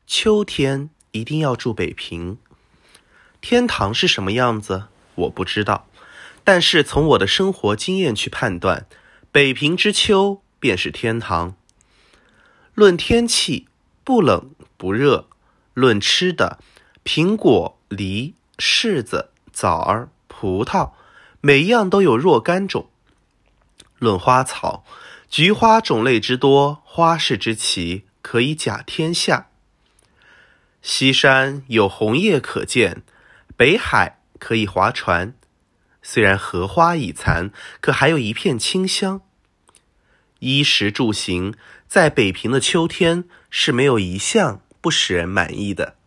秋天一定要住北平。天堂是什么样子，我不知道，但是从我的生活经验去判断，北平之秋便是天堂。论天气，不冷不热；论吃的，苹果、梨、柿子、枣儿、葡萄，每一样都有若干种。论花草，菊花种类之多，花式之奇，可以甲天下。西山有红叶可见，北海可以划船，虽然荷花已残，可还有一片清香。衣食住行，在北平的秋天是没有一项不使人满意的。